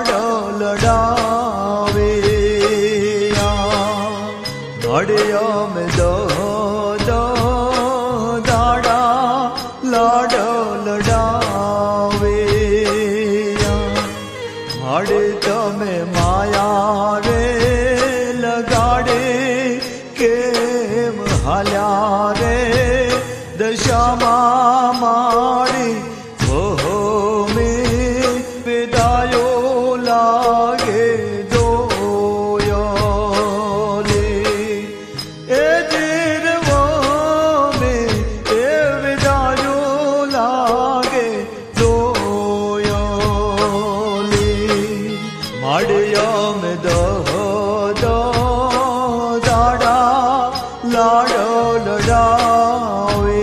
લાડો લડાવે મળ્યો મેં દો દાડા લાડો લડાવે મળે તમે માયા રે લગાડે કેમ હાલ્યા રે દશામાં મારી ઓહો મેં વિદાયો લાગે દોયો લે એ જીરવો મેં એ વિદાયો લાગે દોયો લે મળ્યો મેં દો દાડા લાડો લડાવે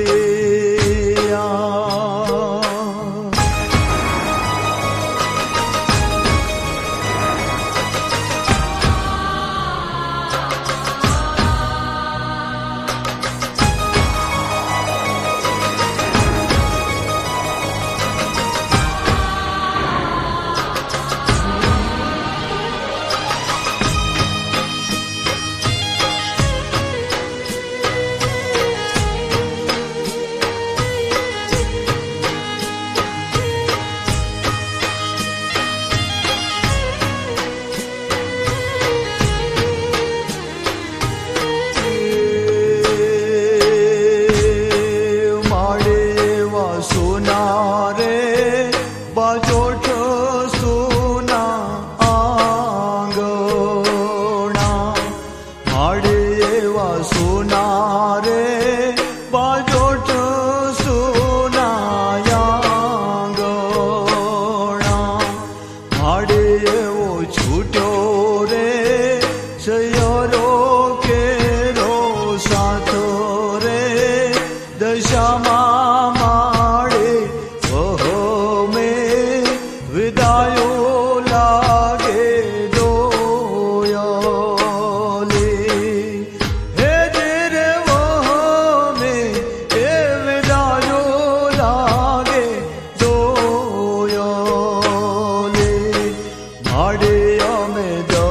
દશામાં માળે ઓહો મેં વિદાયો લાગે દોયો લે હે જીરવો મેં એ વિદાયો લાગે દોયો લે મળ્યો મેં દો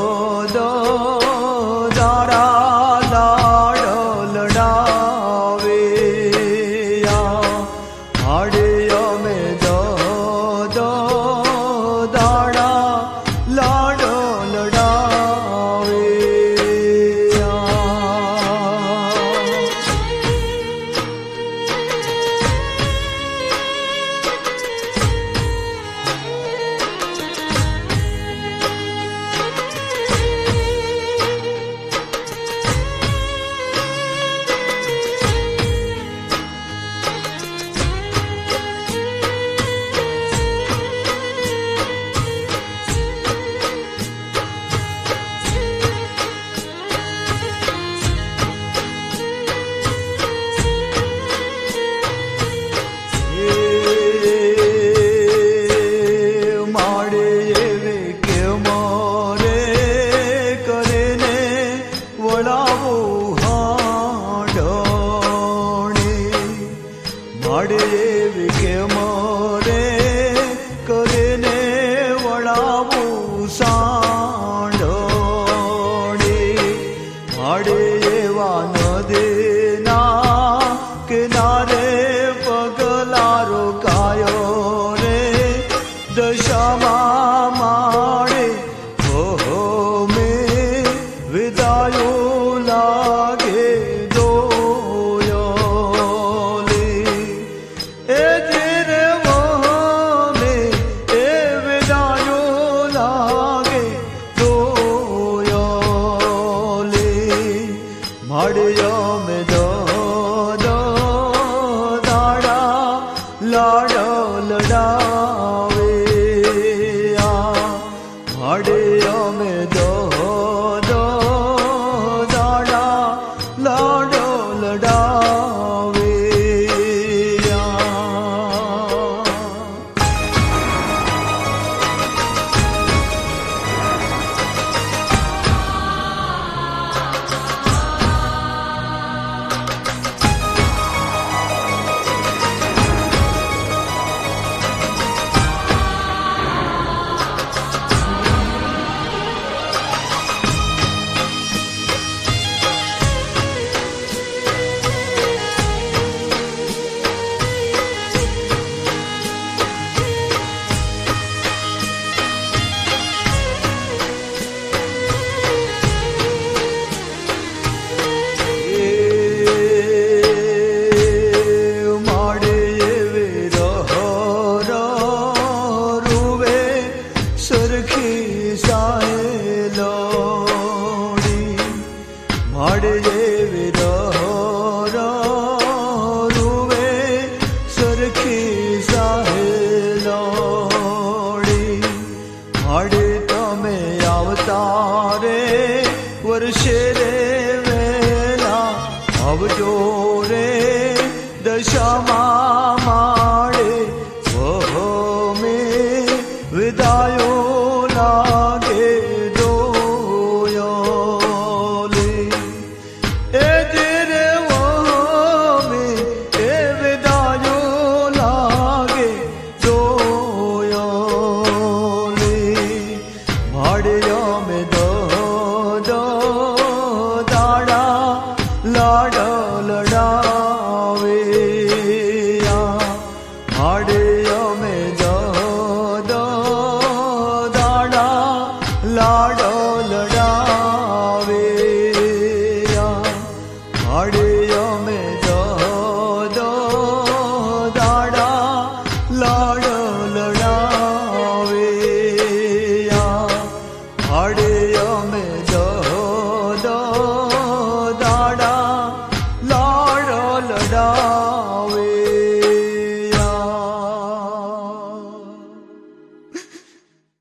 દાડા લાડો લડાવે મળ્યો મેં દો દાડા લાડો લડાવે એવી કેમ રે કરીને વળાવું સાંડોણી મળે એવા નદીના કિનારે પગલા રોકાયો રે દશામાં માળે ઓહો મેં વિદાયો લાગે મળ્યો મેં દો દાડા લાડો લડાવે મળ્યો મેં દો દાડા લાડો લડાવે માડે તમે આવતા રે વર્ષે રે વેલા આવજો રે દશામાં માડે વહમે વિદાયો લાગે દોયોલે એ જે રે વહમે એ વિદાયો લાગે દોયોલે માડે અમે દાડા લાડ લડાવે માડે અમે દાડા લાડ લડાવે માડે અમે